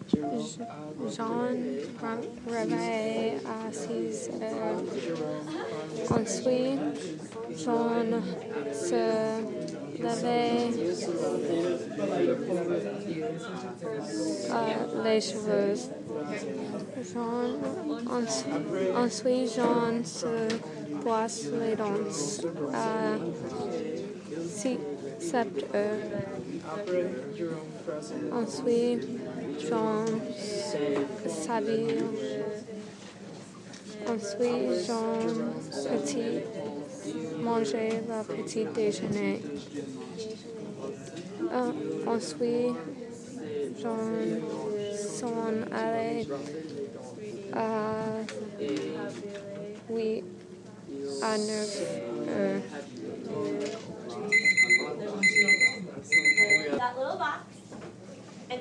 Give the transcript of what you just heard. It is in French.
Jean réveille à 6 heures. Ensuite, Jean se levait les cheveux. Ensuite, Jean se brosse les dents à 7 heures. Ensuite, Jean s'habille. Ensuite, Jean manger le petit déjeuner. Ensuite, Jean s'en allait à 9 heures.